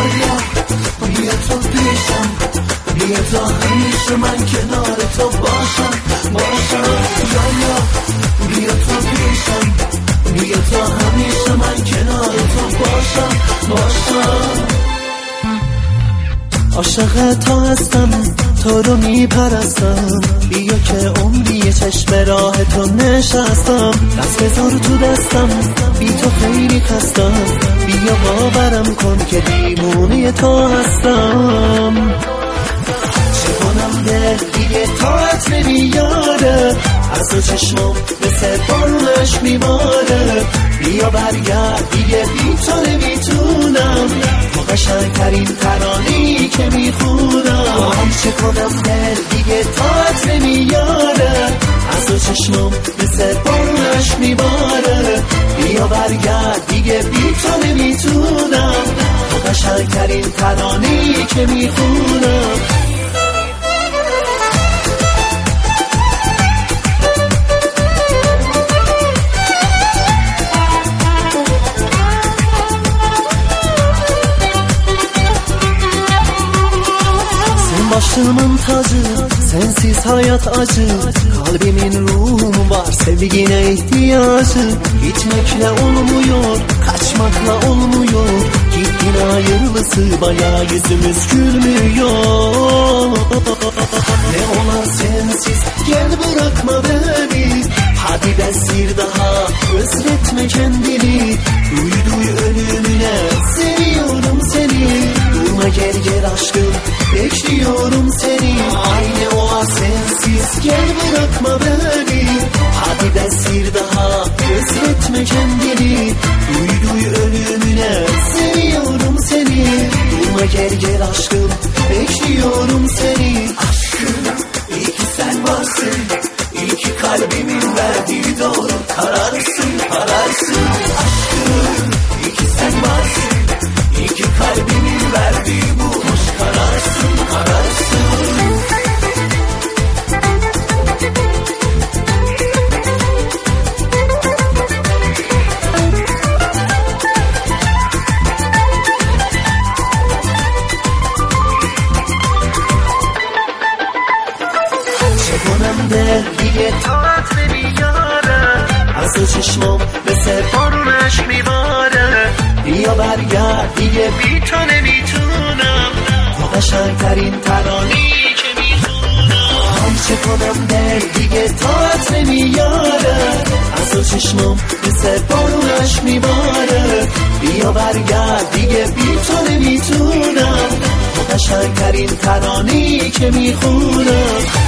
یا بیا تو پیشم، بیا تا همیشه من کنار تو باشم یا بیا تو پیشم، بیا تا همیشه من کنار تو باشم عاشق تو هستم، تو رو میپرستم، بیا که عمری چشم راه تو نشستم، دست بذار تو دستم، بی تو خیلی خستم، بیا باورم کن که دیوونه تو هستم. چه کنم دل دیگه طاقت نمیاره، از تو چشمم مثل بارونش میباره، بیا برگرد دیگه بی تو نمیتونم، تو قشنگترین ترانه‌ای که میخونم. چه کنم دل دیگه طاقت نمیاره، از تو چشمم مثل بارونش میباره، بیا برگرد دیگه بی تو نمیتونم، تو قشنگترین ترانه‌ای که میخونم. Başımın tacı, sensiz hayat acı, kalbimin ruhumu var sevgine ihtiyacı. Gitmekle olmuyor, kaçmakla olmuyor, gittin ayrılısı bayağı yüzümüz gülmüyor. Ne olan sensiz gel bırakma beni, hadi bezir daha özletme kendini, duy ölümüne seviyorum seni, durma gel aşkım bekliyorum seni, aynı o sensiz gel bırakma beni, hadi bezir daha özletme kendini, duy ölümüne seviyorum seni, durma gel aşkım bekliyorum seni. Aşkım iyi ki sen varsın, iyi ki kalbimin verdiği doğru kararsın. Aşkım iyi ki sen varsın, iyi ki kalbimin verdiği bu hoş kararsın. چکنم دل دیگه طاقت نمیاره، از تو چشمم مثل بارونش میباره، بیا برگرد دیگه بی تو نمیتونم، تو قشنگترین ترانه‌ای که میخونم. چکنم دل دیگه طاقت نمیاره، از تو چشمم مثل بارونش میباره، بیا برگرد دیگه بی تو نمیتونم، تو قشنگترین ترانه‌ای که میخونم.